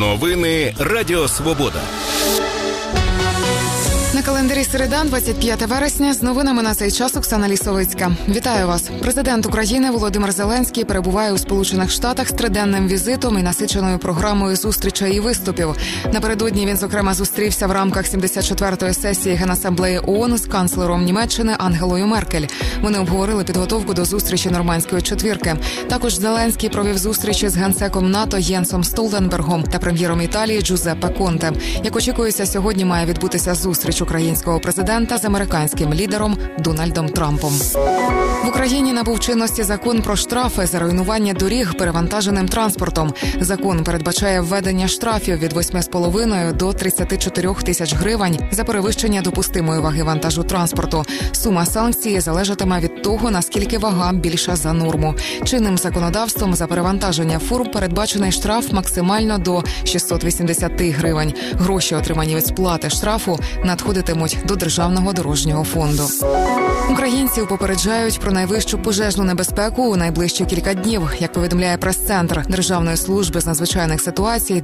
Новини Радіо Свобода. На календарі середа, 25 вересня, з новинами на цей час Оксана Лісовицька. Вітаю вас. Президент України Володимир Зеленський перебуває у Сполучених Штатах з триденним візитом і насиченою програмою зустрічей і виступів. Напередодні він, зокрема, зустрівся в рамках 74-ї сесії Генасамблеї ООН з канцлером Німеччини Ангелою Меркель. Вони обговорили підготовку до зустрічі Нормандської четвірки. Також Зеленський провів зустрічі з генсеком НАТО Єнсом Столтенбергом та прем'єром Італії Джузеппе Конте. Як очікується, сьогодні має відбутися зустріч українського президента з американським лідером Дональдом Трампом. В Україні набув чинності закон про штрафи за руйнування доріг перевантаженим транспортом. Закон передбачає введення штрафів від 8,5 до 34 тисяч гривень за перевищення допустимої ваги вантажу транспорту. Сума санкції залежатиме від того, наскільки вага більша за норму. Чинним законодавством за перевантаження фур передбачений штраф максимально до 680 гривень. Гроші, отримані від сплати штрафу, надходитимуть до Державного дорожнього фонду. Українців попереджають про найвищу пожежну небезпеку у найближчі кілька днів. Як повідомляє прес-центр Державної служби з надзвичайних ситуацій,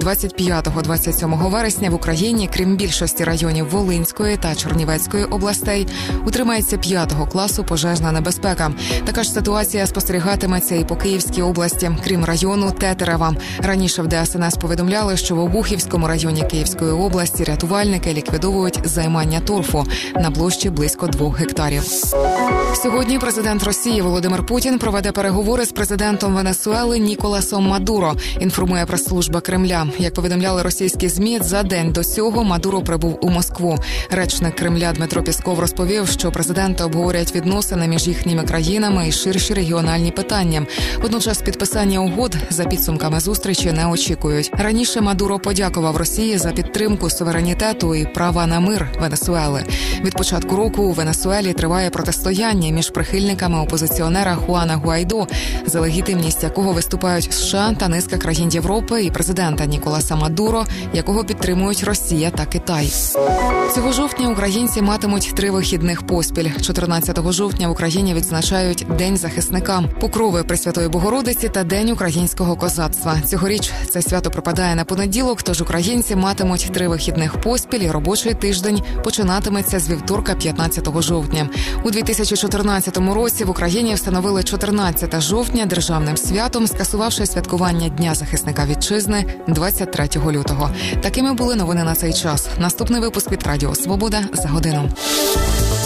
25-27 вересня в Україні, крім більшості районів Волинської та Чернівецької областей, утримається 5-го класу пожежна небезпека. Така ж ситуація спостерігатиметься і по Київській області, крім району Тетерева. Раніше в ДСНС повідомляли, що в Обухівському районі Київської області рятувальники ліквідовують займання торфу на площі близько 2 гектарів. Сьогодні президент Росії Володимир Путін проведе переговори з президентом Венесуели Ніколасом Мадуро, інформує прес-служба Кремля. Як повідомляли російські ЗМІ, за день до цього Мадуро прибув у Москву. Речник Кремля Дмитро Пісков розповів, що президенти обговорять відносини між їхніми країнами і ширші регіональні питання. Водночас підписання угод за підсумками зустрічі не очікують. Раніше Мадуро подякував Росії за підтримку суверенітету і права на мир Венесуели. Від початку року у Венесуелі триває протистояння між прихильниками опозиціонера Хуана Гуайдо, за легітимність якого виступають США та низка країн Європи, і президента Ніколаса Мадуро, якого підтримують Росія та Китай. Цього жовтня українці матимуть 3 вихідних поспіль. 14 жовтня в Україні відзначають День захисника, Покрови Пресвятої Богородиці та День українського козацтва. Цьогоріч це свято припадає на понеділок, тож українці матимуть 3 вихідних поспіль, і робочий тиждень починатиметься з вівторка 15 жовтня. У 2014 році в Україні встановили 14 жовтня державним святом, скасувавши святкування Дня захисника вітчизни 23 лютого. Такими були новини на цей час. Наступний випуск від Радіо Свобода за годину.